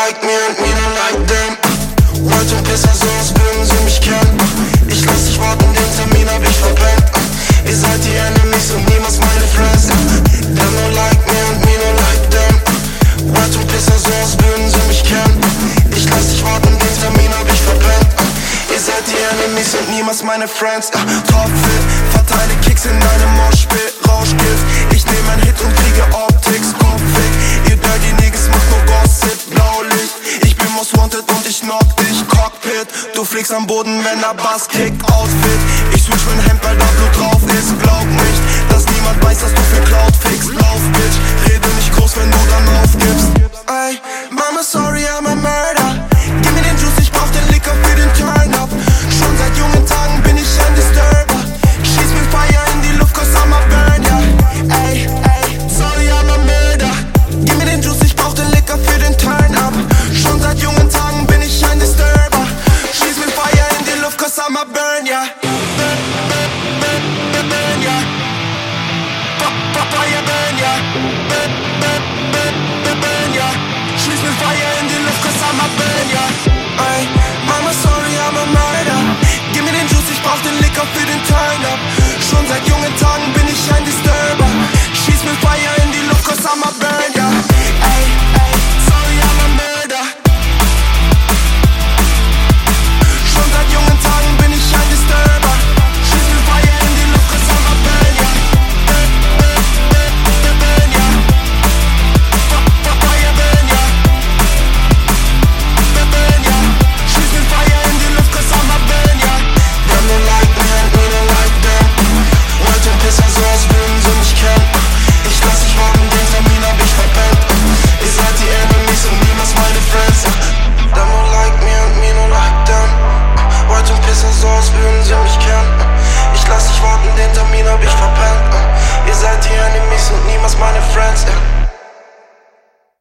like me and me don't like them. World und Pisser, so als würden sie mich kennen. Ich lass dich warten, den Termin hab ich verpennt. Ihr seid die Enemies und niemals meine Friends. Them don't like me and me don't like them. World und Pisser, so als würden sie mich kennen. Ich lass dich warten, den Termin hab ich verpennt. Ihr seid die Enemies und niemals meine Friends. Topfit, verteile Kicks in deinem Moshpit. Rauschgift, ich nehm ein Hit und kriege Optics. Kopfig, ihr dirty Niggas macht nur Gossip. Blaulicht, ich bin most wanted und ich knock dich. Cockpit, du fliegst am Boden, wenn der Bass kickt. Outfit, ich switch mein Hemd, weil da Blut